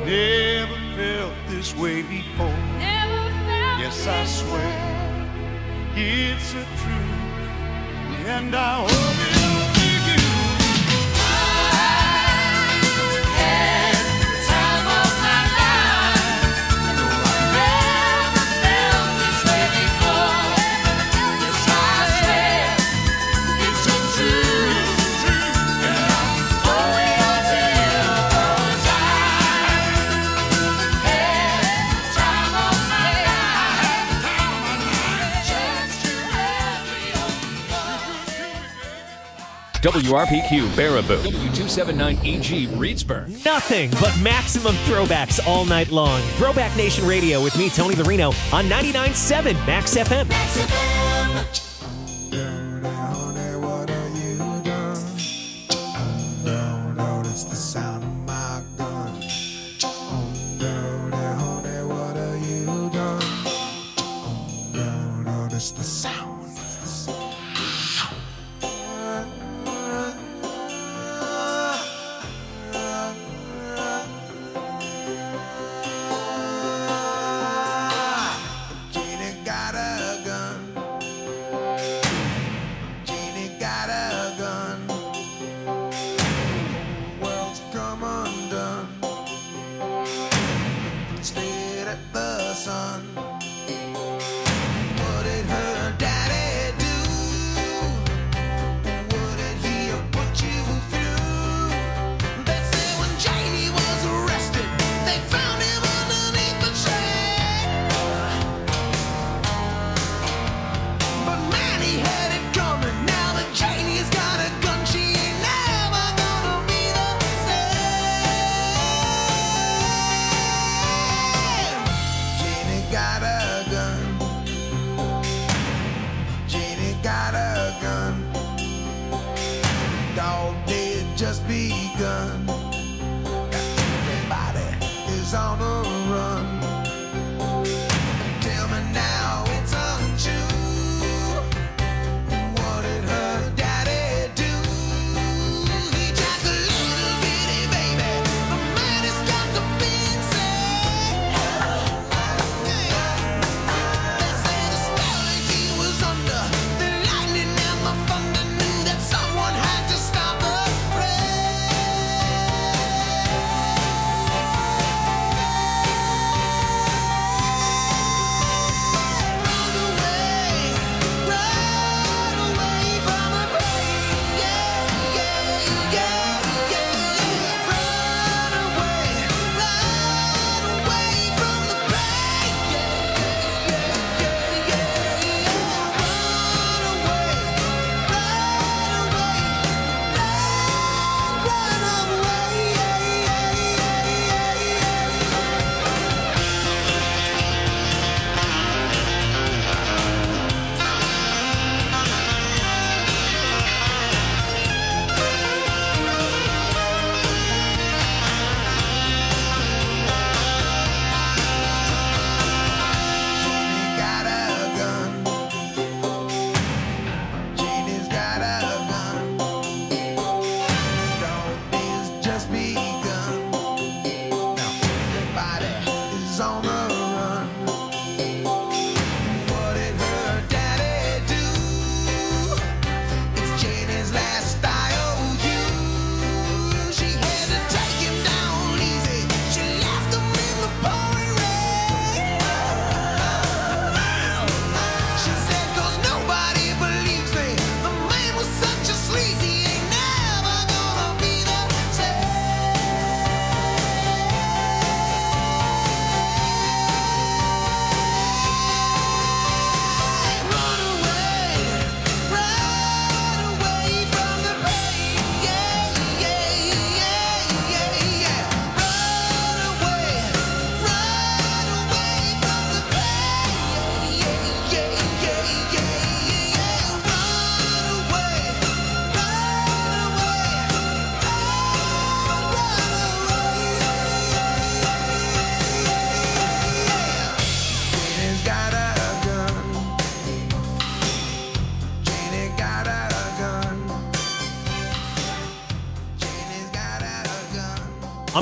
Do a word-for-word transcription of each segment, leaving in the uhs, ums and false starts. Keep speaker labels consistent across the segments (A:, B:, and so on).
A: Never felt this way before.
B: Never felt
A: Yes, I
B: this
A: swear
B: way.
A: it's a truth, and I owe it all to you.
C: W R P Q Baraboo, W two seventy-nine E G Reedsburg.
D: Nothing but maximum throwbacks all night long. Throwback Nation Radio with me, Tony the Reno, on ninety-nine point seven Max F M. Max F M.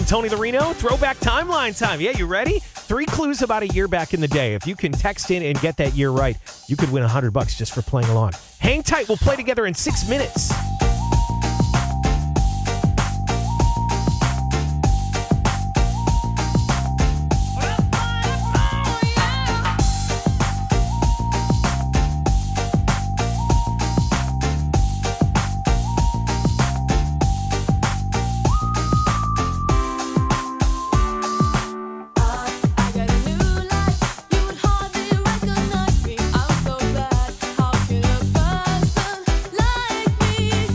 D: I'm Tony the Reno. Throwback timeline time. Yeah, you ready? Three clues about a year back in the day. If you can text in and get that year right, you could win one hundred bucks just for playing along. Hang tight. We'll play together in six minutes.
B: Like me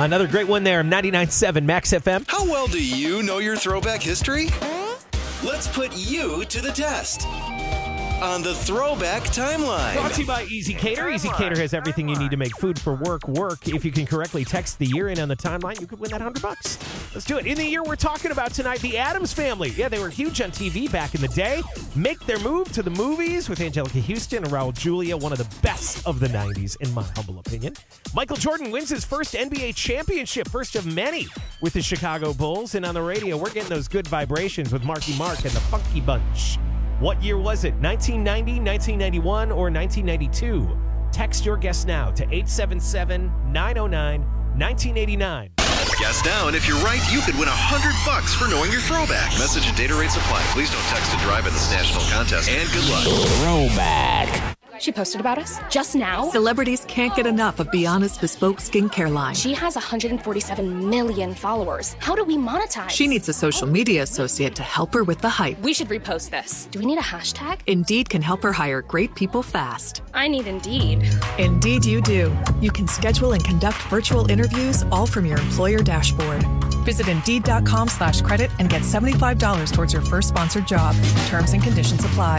D: Another great one there, ninety-nine point seven Max F M.
E: How well do you know your throwback history? Let's put you to the test on the Throwback Timeline.
D: Brought to you by Easy Cater. Easy Cater has everything you need to make food for work work. If you can correctly text the year in on the timeline, you could win that one hundred bucks. Let's do it. In the year we're talking about tonight, the Addams Family. Yeah, they were huge on T V back in the day. Make their move to the movies with Angelica Houston and Raul Julia, one of the best of the nineties, in my humble opinion. Michael Jordan wins his first N B A championship, first of many, with the Chicago Bulls. And on the radio, we're getting those good vibrations with Marky Mark and the Funky Bunch. What year was it? nineteen ninety, nineteen ninety-one, or nineteen ninety-two? Text your guess now to eight seven seven, nine oh nine, nineteen eighty-nine.
E: Guess now, and if you're right, you could win one hundred bucks for knowing your throwback. Message and data rates apply. Please don't text to drive in this national contest, and good luck.
F: Throwback.
B: She posted about us just now.
G: Celebrities can't get enough of Be Honest Bespoke Skincare line.
B: She has one hundred forty-seven million followers. How do we monetize?
G: She needs a social media associate to help her with the hype.
B: We should repost this. Do we need a hashtag?
G: Indeed can help her hire great people fast.
B: I need Indeed.
G: Indeed you do. You can schedule and conduct virtual interviews all from your employer dashboard. Visit Indeed.com slash credit and get seventy-five dollars towards your first sponsored job. Terms and conditions apply.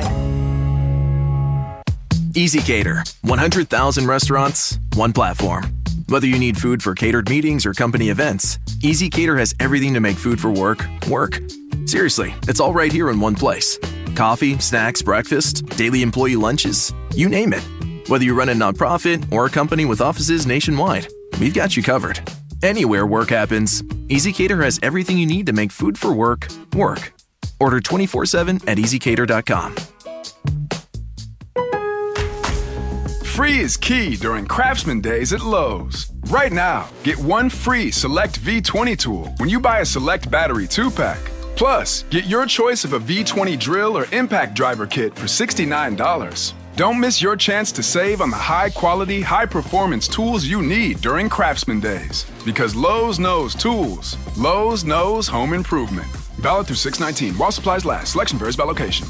H: Easy Cater. one hundred thousand restaurants, one platform. Whether you need food for catered meetings or company events, Easy Cater has everything to make food for work, work. Seriously, it's all right here in one place. Coffee, snacks, breakfast, daily employee lunches, you name it. Whether you run a nonprofit or a company with offices nationwide, we've got you covered. Anywhere work happens, Easy Cater has everything you need to make food for work, work. Order twenty-four seven at easy cater dot com.
I: Free is key during Craftsman Days at Lowe's. Right now, get one free Select V twenty tool when you buy a Select Battery two pack. Plus, get your choice of a V twenty drill or impact driver kit for sixty-nine dollars. Don't miss your chance to save on the high-quality, high-performance tools you need during Craftsman Days. Because Lowe's knows tools. Lowe's knows home improvement. Valid through six nineteen while supplies last. Selection varies by location.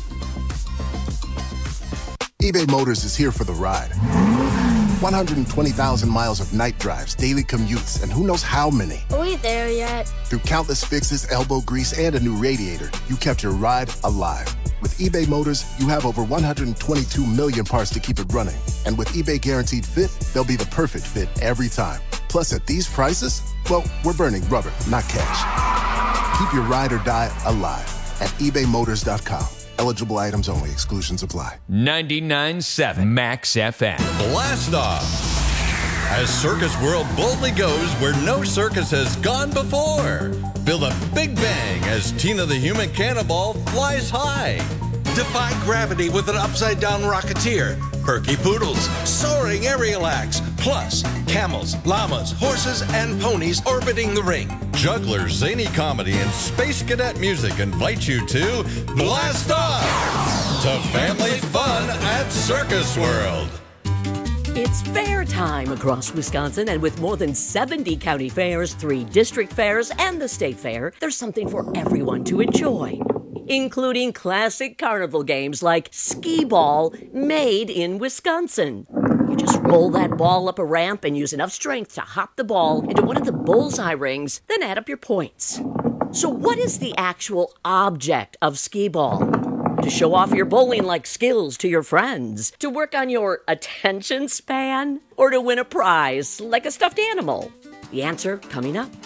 J: eBay Motors is here for the ride. one hundred twenty thousand miles of night drives, daily commutes, and who knows how many.
K: Are we there yet?
J: Through countless fixes, elbow grease, and a new radiator, you kept your ride alive. With eBay Motors, you have over one hundred twenty-two million parts to keep it running. And with eBay Guaranteed Fit, they'll be the perfect fit every time. Plus, at these prices, well, we're burning rubber, not cash. Keep your ride or die alive at ebay motors dot com. Eligible items only. Exclusions apply.
C: ninety-nine point seven Max F M.
L: Blast off as Circus World boldly goes where no circus has gone before. Feel the big bang as Tina the Human Cannonball flies high.
M: Defy gravity with an upside-down rocketeer. Perky poodles, soaring aerial acts, plus camels, llamas, horses, and ponies orbiting the ring.
L: Jugglers, zany comedy, and space cadet music invite you to Blast Off to family fun at Circus World.
N: It's fair time across Wisconsin, and with more than seventy county fairs, three district fairs, and the state fair, there's something for everyone to enjoy, including classic carnival games like skee ball, made in Wisconsin. You just roll that ball up a ramp and use enough strength to hop the ball into one of the bullseye rings, then add up your points. So what is the actual object of skee ball? To show off your bowling-like skills to your friends? To work on your attention span? Or to win a prize like a stuffed animal? The answer coming up.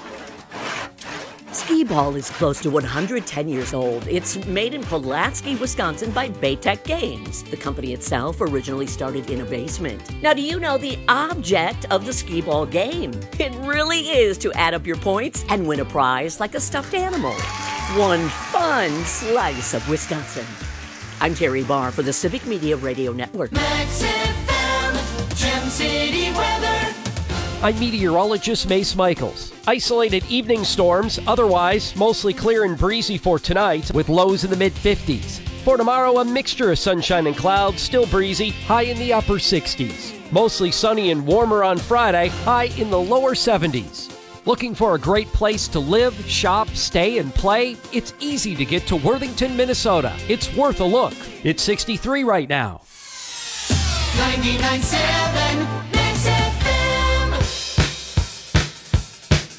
N: Skee ball is close to one hundred ten years old. It's made in Pulaski, Wisconsin by Baytech Games. The company itself originally started in a basement. Now, do you know the object of the skee ball game? It really is to add up your points and win a prize like a stuffed animal. One fun slice of Wisconsin. I'm Terry Barr for the Civic Media Radio Network.
O: Max F M, Gem City weather.
P: I'm meteorologist Mace Michaels. Isolated evening storms, otherwise mostly clear and breezy for tonight with lows in the mid fifties. For tomorrow, a mixture of sunshine and clouds, still breezy, high in the upper sixties. Mostly sunny and warmer on Friday, high in the lower seventies. Looking for a great place to live, shop, stay, and play? It's easy to get to Worthington, Minnesota. It's worth a look. It's sixty-three right now.
O: ninety-nine point seven Max F M.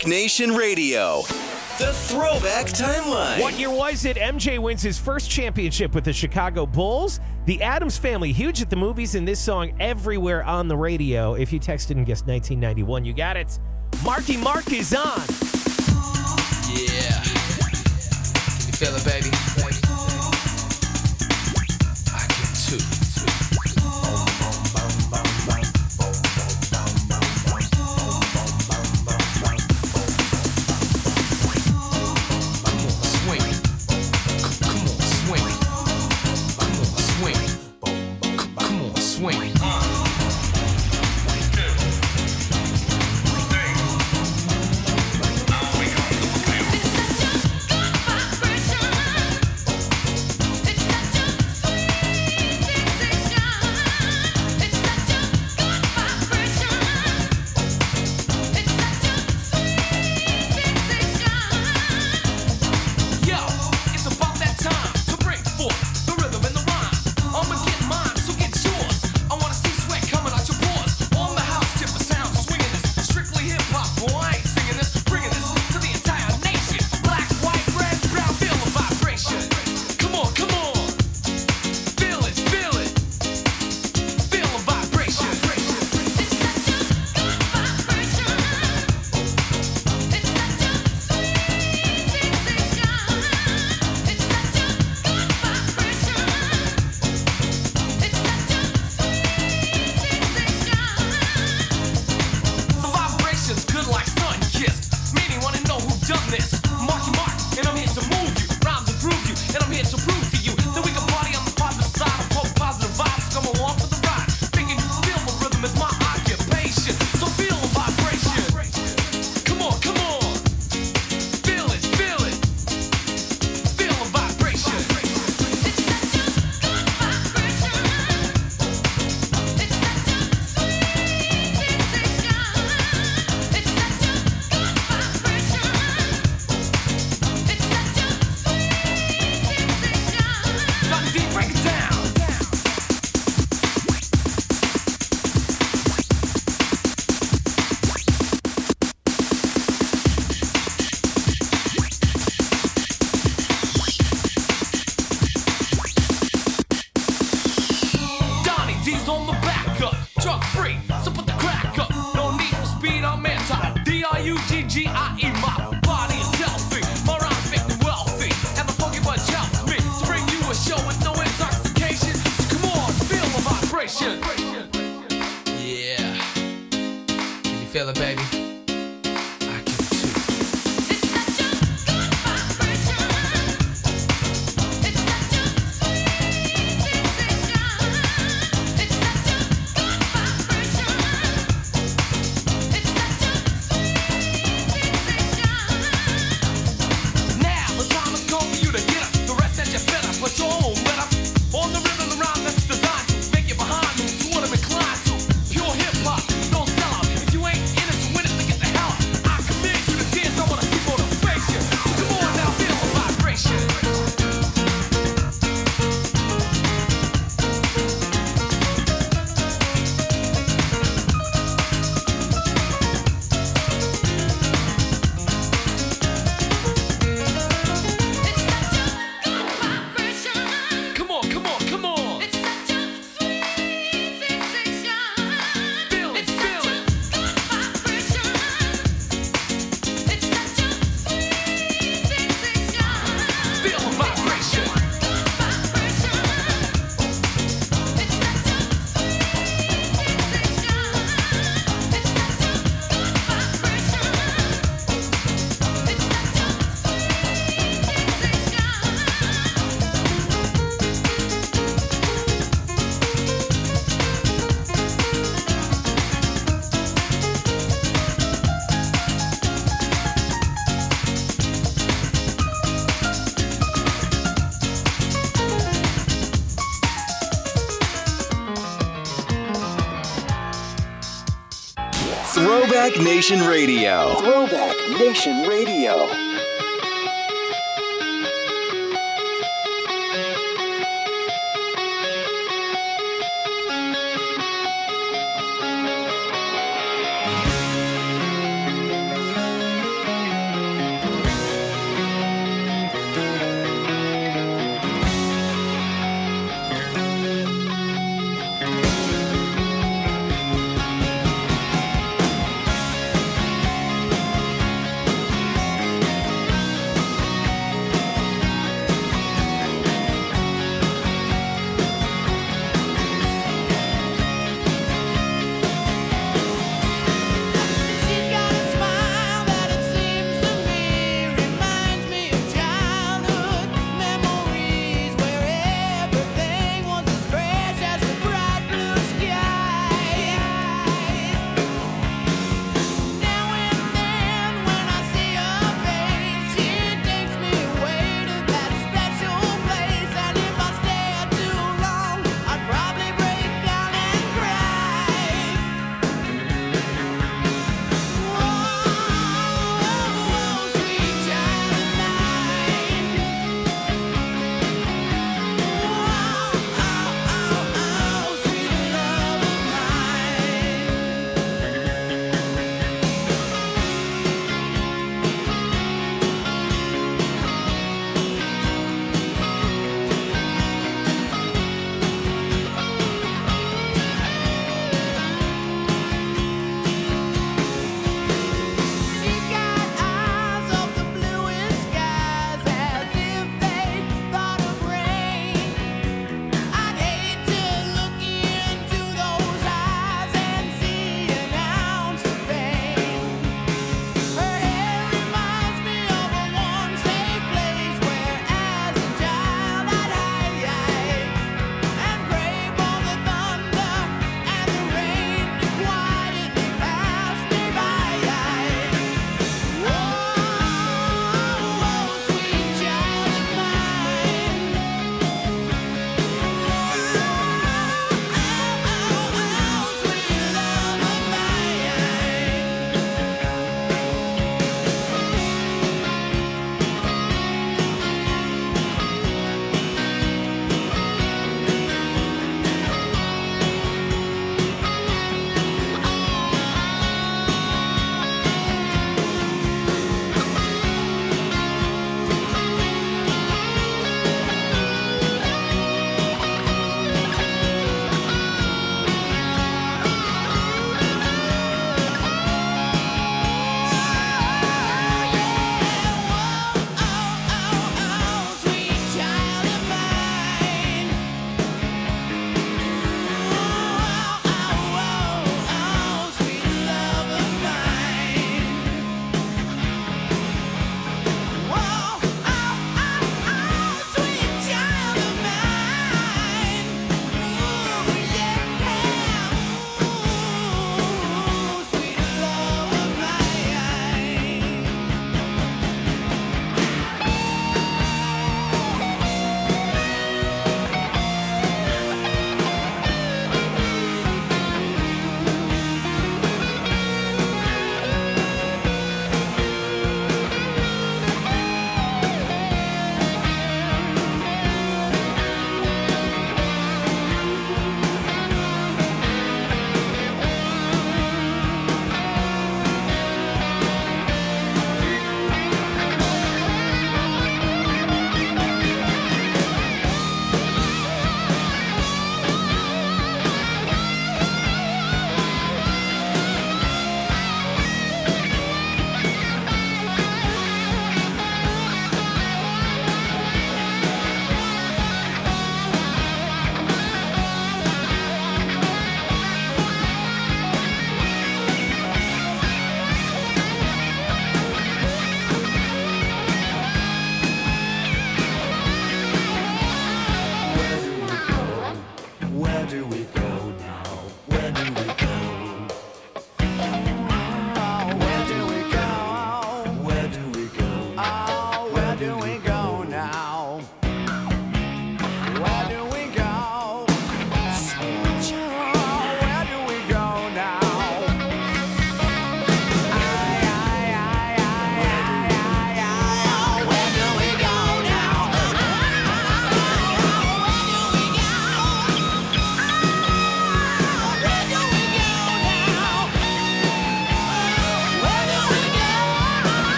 E: Throwback Nation Radio. The Throwback Timeline.
D: What year was it? M J wins his first championship with the Chicago Bulls. The Addams Family, huge at the movies, and this song everywhere on the radio. If you texted and guessed nineteen ninety-one, you got it. Marky Mark is on.
F: Yeah. Can you feel it, baby? I can too. Swing.
E: Throwback Nation Radio. Throwback Nation Radio.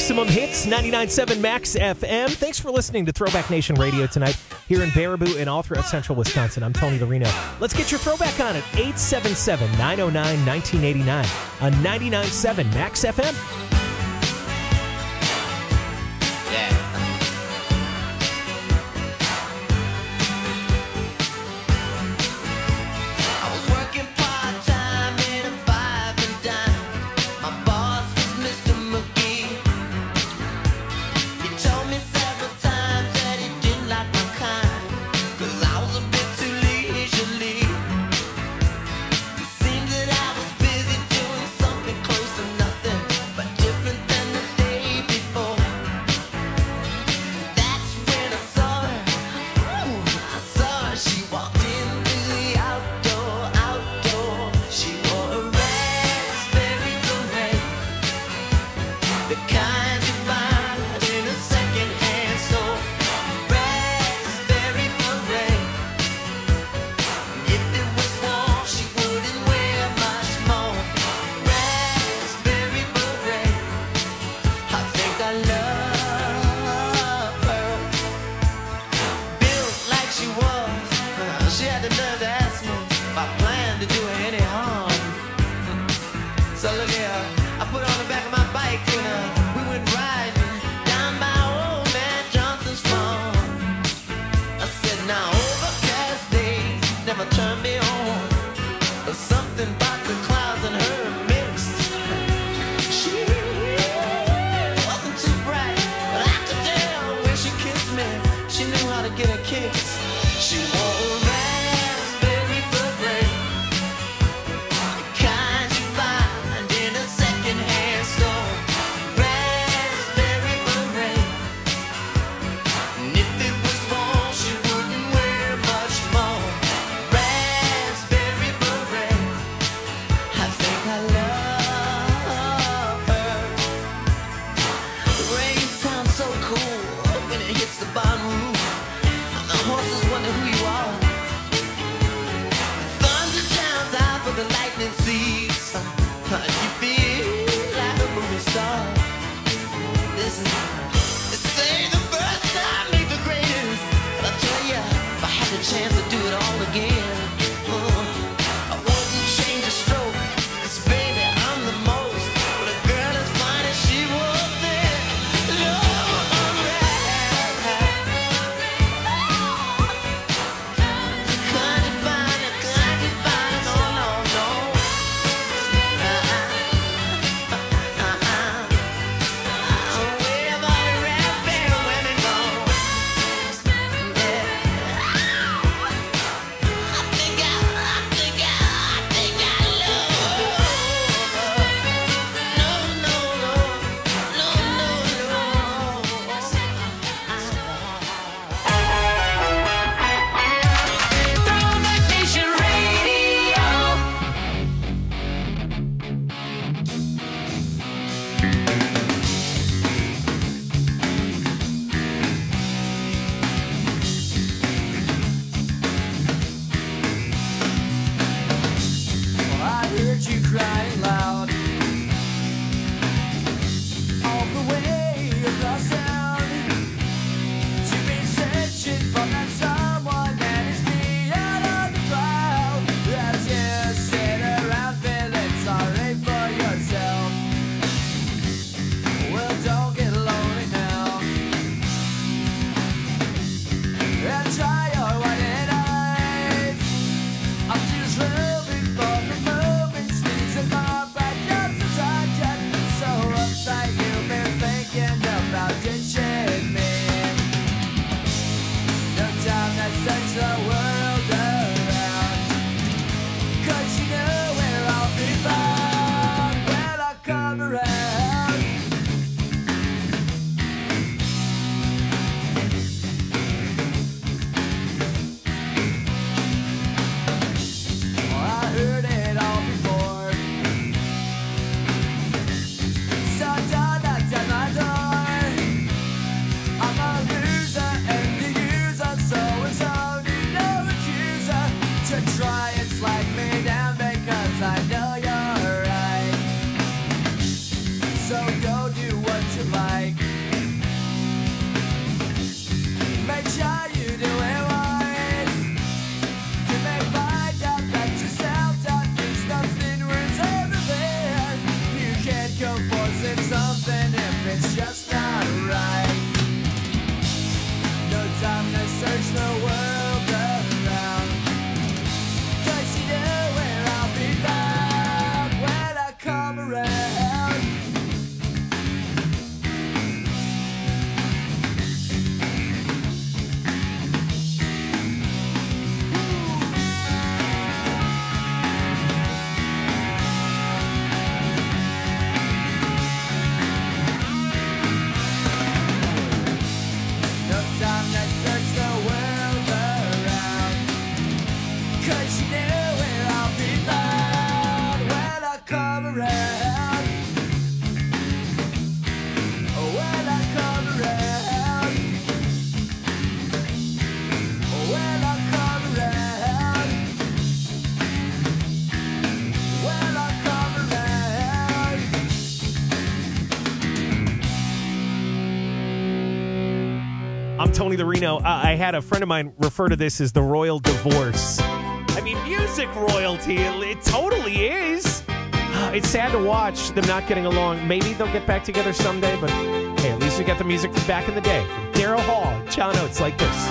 D: Maximum Hits, ninety-nine point seven Max F M. Thanks for listening to Throwback Nation Radio tonight here in Baraboo and all throughout central Wisconsin. I'm Tony Larino. Let's get your throwback on at eight seven seven, nine oh nine, nineteen eighty-nine on ninety-nine point seven Max F M.
K: I'm a loser and the user, so it's only no
D: I'm Tony the Reno. Uh, I had a friend of mine refer to this as the royal divorce. I mean, music royalty, it, it totally is. It's sad to watch them not getting along. Maybe they'll get back together someday, but hey, at least we got the music from back in the day. From Daryl Hall, John Oates, like this.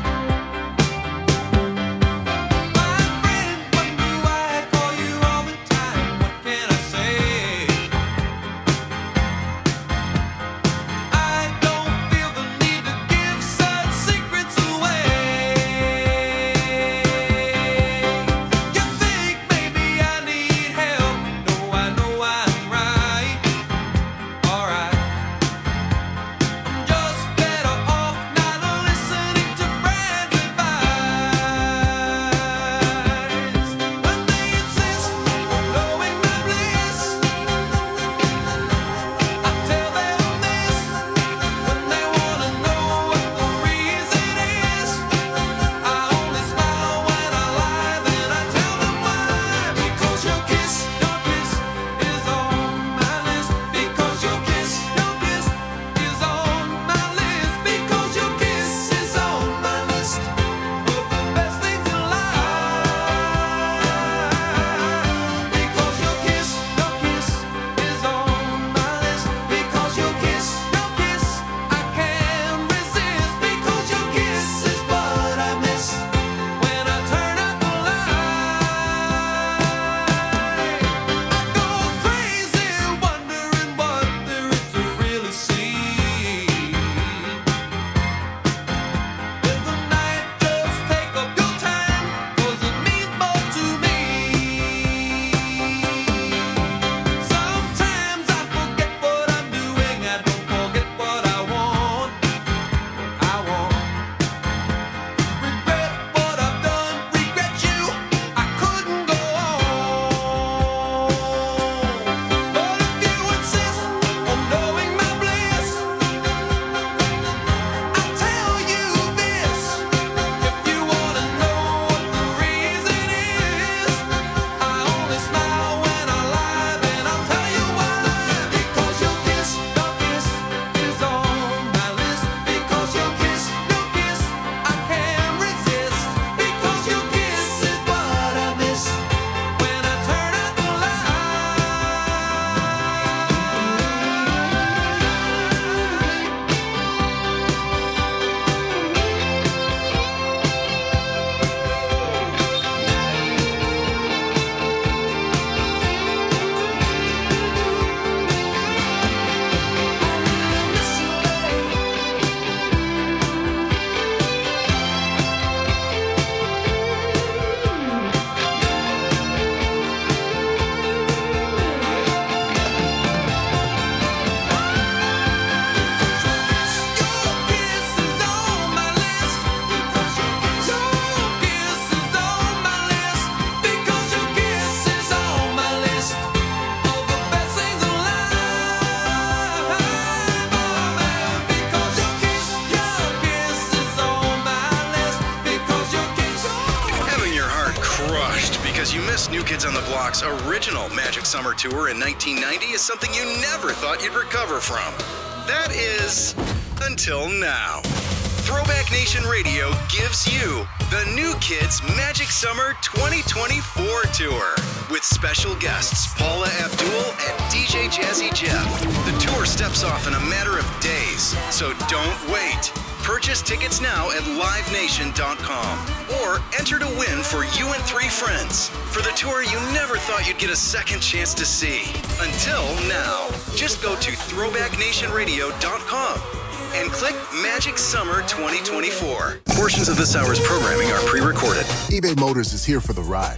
E: New Kids on the Block's original Magic Summer Tour in nineteen ninety is something you never thought you'd recover from. That is, until now. Throwback Nation Radio gives you the New Kids Magic Summer twenty twenty-four Tour with special guests Paula Abdul and D J Jazzy Jeff. The tour steps off in a matter of days, so don't wait. Purchase tickets now at live nation dot com or enter to win for you and three friends for the tour you never thought you'd get a second chance to see. Until now, just go to throwback nation radio dot com and click Magic Summer twenty twenty-four. Portions of this hour's programming are pre-recorded.
J: eBay Motors is here for the ride.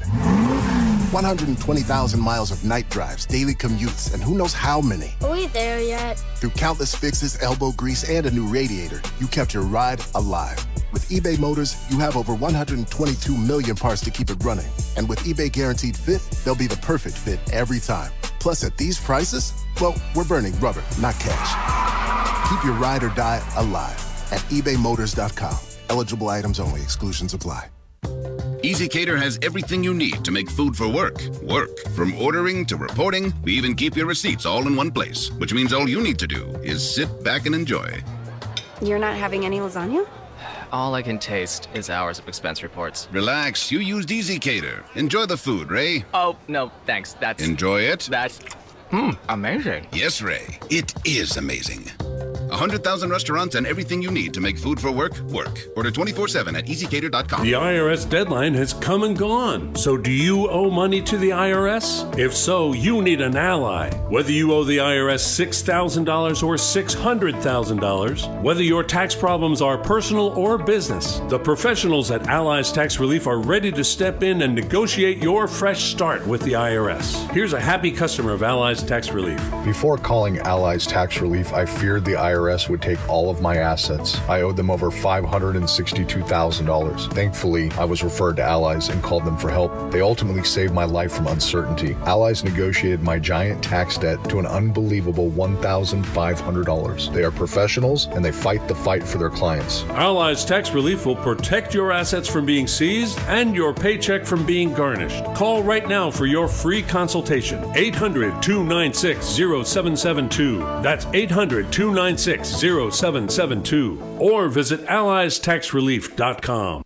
J: one hundred twenty thousand miles of night drives, daily commutes, and who knows how many.
K: Are we there yet?
J: Through countless fixes, elbow grease, and a new radiator, you kept your ride alive. With eBay Motors, you have over one hundred twenty-two million parts to keep it running. And with eBay Guaranteed Fit, they'll be the perfect fit every time. Plus, at these prices, well, we're burning rubber, not cash. Keep your ride or die alive at ebay motors dot com. Eligible items only. Exclusions apply.
Q: EasyCater has everything you need to make food for work, work. From ordering to reporting, we even keep your receipts all in one place, which means all you need to do is sit back and enjoy.
K: You're not having any lasagna?
R: All I can taste is hours of expense reports.
Q: Relax, you used ezCater. Enjoy the food, Ray.
R: Oh, no, thanks. That's...
Q: Enjoy it?
R: That's... Hmm, amazing.
Q: Yes, Ray. It is amazing. one hundred thousand restaurants and everything you need to make food for work, work. Order twenty-four seven at easy cater dot com.
S: The I R S deadline has come and gone. So do you owe money to the I R S? If so, you need an ally. Whether you owe the I R S six thousand dollars or six hundred thousand dollars, whether your tax problems are personal or business, the professionals at Allies Tax Relief are ready to step in and negotiate your fresh start with the I R S. Here's a happy customer of Allies Tax Relief.
T: Before calling Allies Tax Relief, I feared the I R S would take all of my assets. I owed them over five hundred sixty-two thousand dollars. Thankfully, I was referred to Allies and called them for help. They ultimately saved my life from uncertainty. Allies negotiated my giant tax debt to an unbelievable one thousand five hundred dollars. They are professionals and they fight the fight for their clients.
S: Allies Tax Relief will protect your assets from being seized and your paycheck from being garnished. Call right now for your free consultation. eight hundred, two nine six, zero seven seven two. That's eight hundred, two nine six, zero seven seven two. Or visit allies tax relief dot com.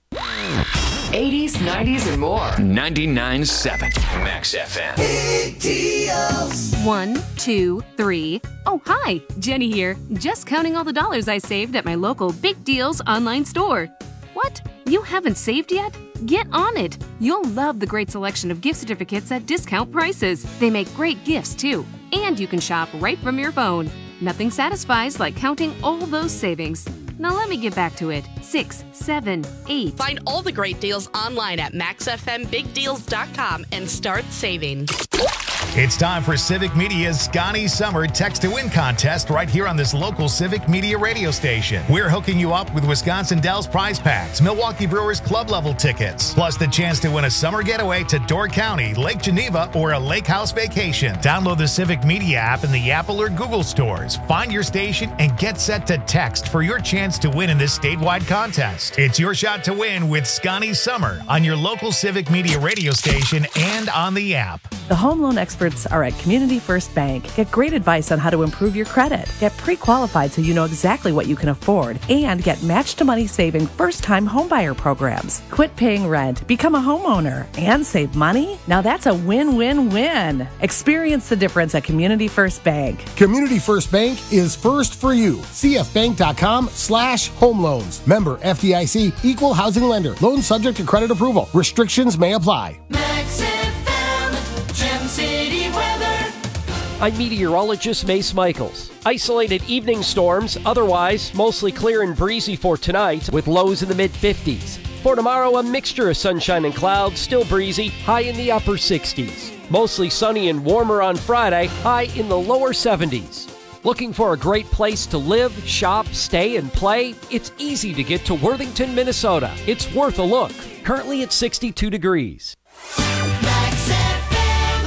C: eighties, nineties, and more. ninety-nine point seven Max F M.
O: Big deals.
U: One, two, three. Oh, hi. Jenny here. Just counting all the dollars I saved at my local Big Deals online store. What? You haven't saved yet? Get on it. You'll love the great selection of gift certificates at discount prices. They make great gifts, too. And you can shop right from your phone. Nothing satisfies like counting all those savings. Now let me get back to it. Six, seven, eight.
V: Find all the great deals online at max f m big deals dot com and start saving.
W: It's time for Civic Media's Scotty Summer Text to Win contest right here on this local Civic Media radio station. We're hooking you up with Wisconsin Dells prize packs, Milwaukee Brewers club level tickets, plus the chance to win a summer getaway to Door County, Lake Geneva, or a lake house vacation. Download the Civic Media app in the Apple or Google stores. Find your station and get set to text for your chance to win in this statewide contest. It's your shot to win with Scotty Summer on your local Civic Media radio station and on the app.
X: The home loan experts are at Community First Bank. Get great advice on how to improve your credit. Get pre-qualified so you know exactly what you can afford. And get match-to-money saving first-time homebuyer programs. Quit paying rent, become a homeowner, and save money? Now that's a win-win-win. Experience the difference at Community First Bank.
Y: Community First Bank is first for you. c f bank dot com slash home loans. Member F D I C, equal housing lender. Loan subject to credit approval. Restrictions may apply.
O: Max F M, Gem City weather.
P: I'm meteorologist Mace Michaels. Isolated evening storms, otherwise mostly clear and breezy for tonight with lows in the mid fifties. For tomorrow, a mixture of sunshine and clouds, still breezy, high in the upper sixties. Mostly sunny and warmer on Friday, high in the lower seventies. Looking for a great place to live, shop, stay, and play? It's easy to get to Worthington, Minnesota. It's worth a look. Currently at sixty-two degrees.
O: Max F M.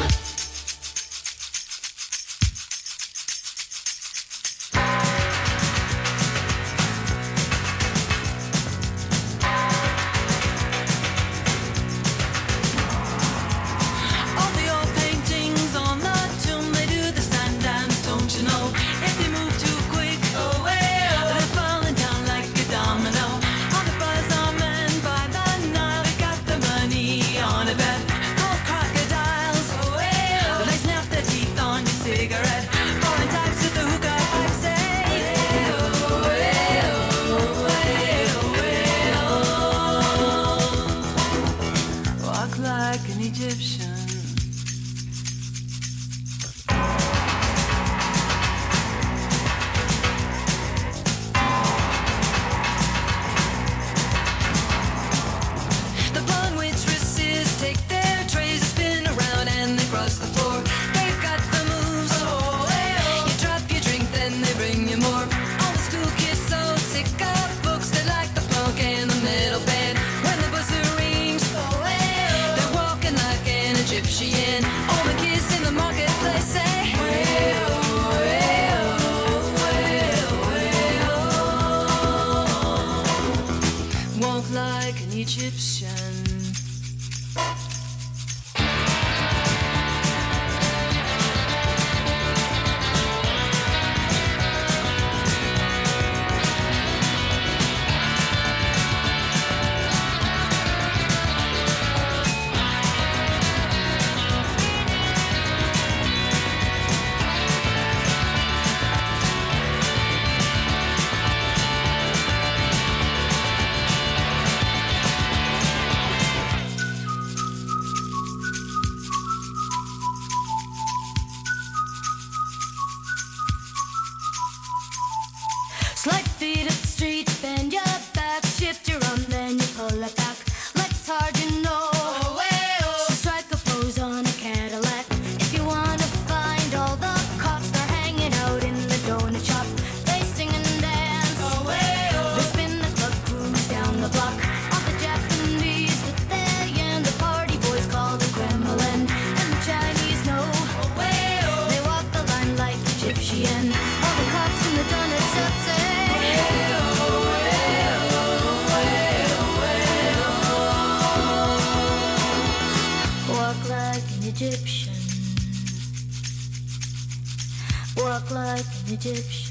O: All the old paintings on the tomb, they do the sun dance, don't you know? If you move too quick, oh well, they're falling down like a domino. All the buzz on men by the Nile, they got the money on a bet.
A: Egyptian. Walk like an Egyptian.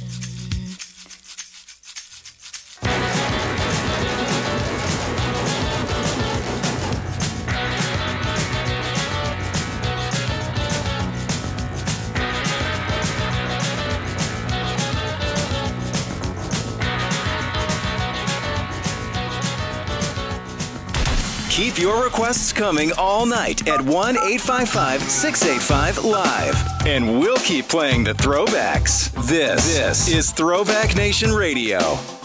B: Keep your requests coming all night at one eight five five, six eight five, live. And we'll keep playing the throwbacks. This, this is Throwback Nation Radio.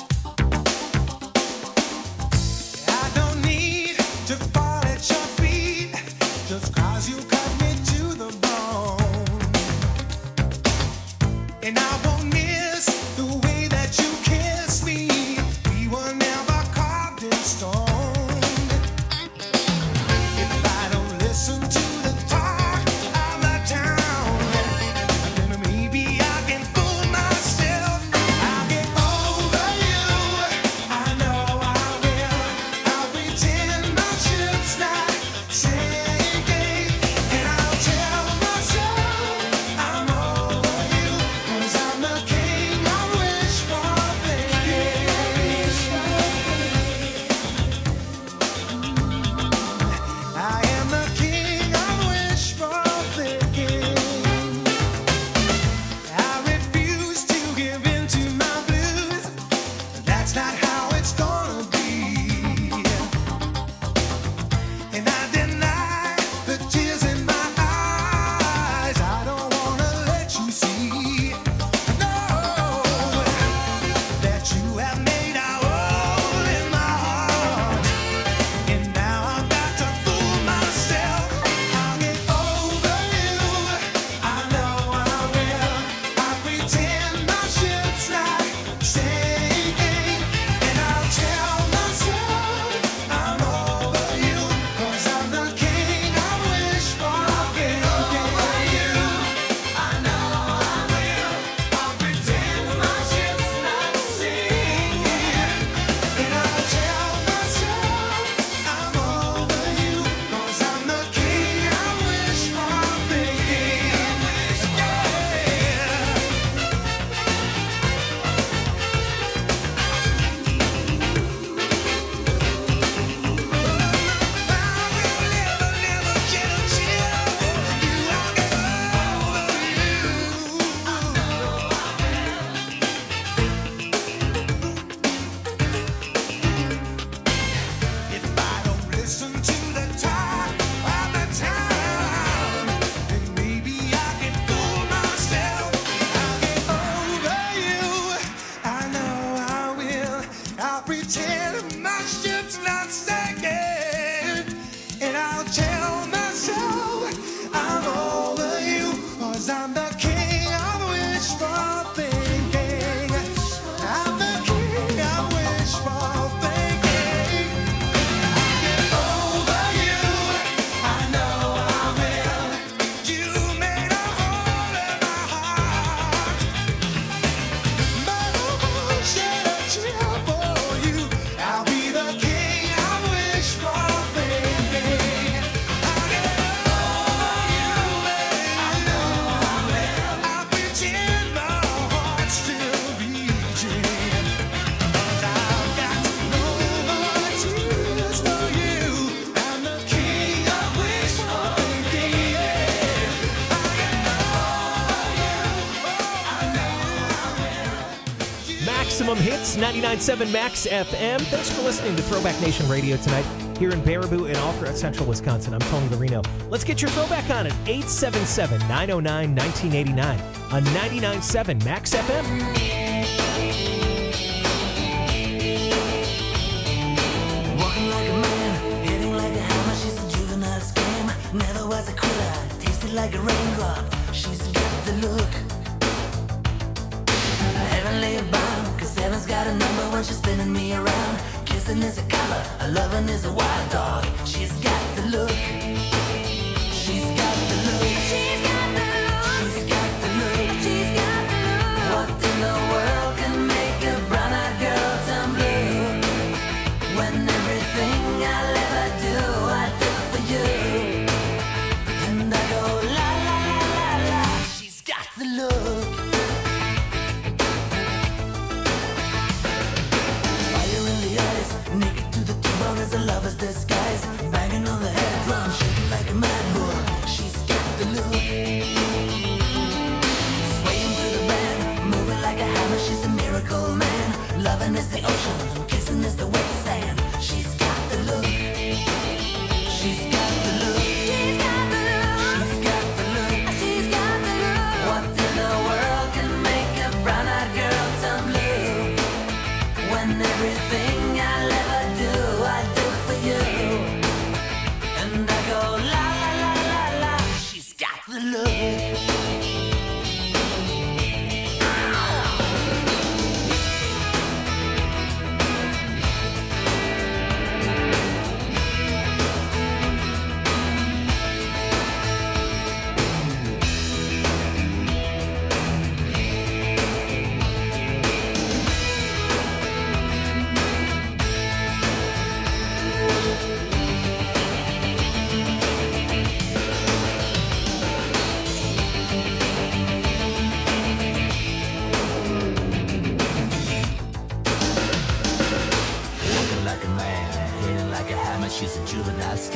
O: I don't need to fall at your feet just 'cause you cut me to the bone. And I won't miss the way that you kiss me. We were never carved in stone. Listen to the talk of the town, then maybe I can fool myself. I'll get over you. I know I will. I'll pretend my ship's not sinking, and I'll tell myself I'm over you, 'cause I'm the king I wish for thinking. I am the king I wish for thinking. I refuse to give in to my blues. That's not how it's gonna be. And I deny the tears in my eyes. I don't wanna let you see, no, that you have made a hole in my heart. And now I've got to fool myself. I'll get over you. I know I will. I pretend my ship's not sinking, and I'll tell myself I'm over you, 'cause I'm the king I wish for thinking. I know I will. I'll pretend my ship's not sinking, and I'll tell myself I'm over you, 'cause I'm the king I wish for thinking. If I don't listen to the talk of the town, then maybe I can fool myself. I'll get over you. I know I will. I'll pretend my ship's not sinking, and I'll tell myself I'm over you, 'cause I'm the king I wish for thinking. I'm the king I wish for thinking. Over you, I know I will. You made a hole in my heart, but I won't shed a tear for you. I'll be the king I wish for thinking. I'll get over you, I know I will. I'll pretend my heart's still beating, 'cause I've got no more tears for you. I'm the king I wish for thinking.
D: Maximum Hits, ninety-nine point seven Max F M. Thanks for listening to Throwback Nation Radio tonight here in Baraboo and all throughout central Wisconsin. I'm Tony Marino. Let's get your throwback on at eight seven seven, nine oh nine, one nine eight nine on ninety-nine point seven Max F M.
O: Walking like a man, hitting like a hammer. She's a juvenile scam. Never was a quitter, tasted like a raindrop. She's got the look. Heavenly bound, 'cause heaven's got a number when she's spinning me around. Kissing is a color, a loving is a wild dog. She's got the look. She's got the look. She's got the look. She's got the look. She's got the look. What in the world can make a brown-eyed girl turn blue? When everything I'll ever do, I do for you. And I go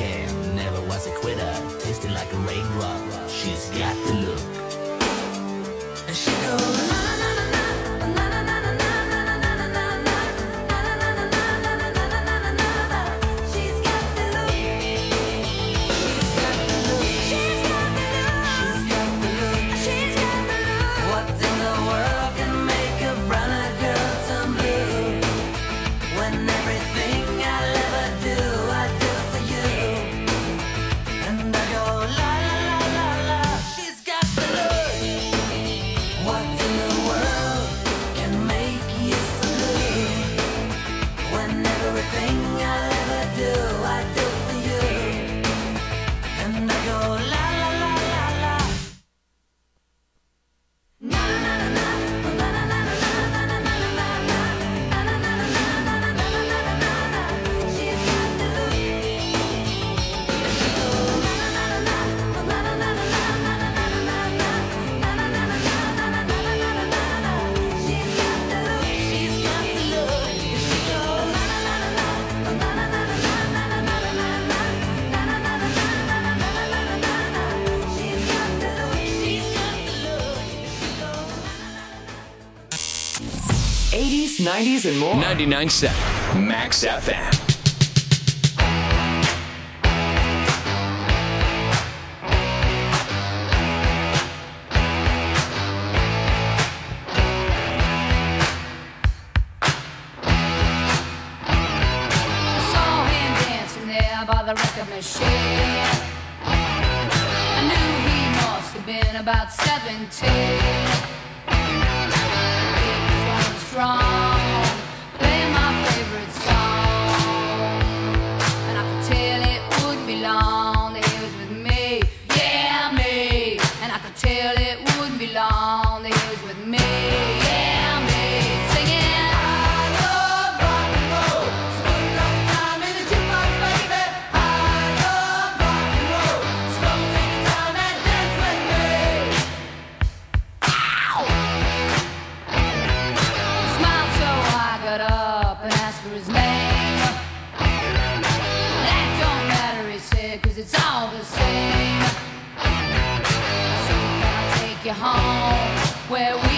G: working, never was a quitter, tasted like a raindrop. She's got the look. And she goes,
C: eighties, nineties, and more. ninety-nine point seven Max F M.
H: By the record machine, I knew he must have been about seventeen. He was running strong, playing my favorite song, and I could tell it wouldn't be long that he was with me, yeah me. And I could tell it wouldn't be long that he was with me, yeah me. Singing. It's all the same. So can I take you home where we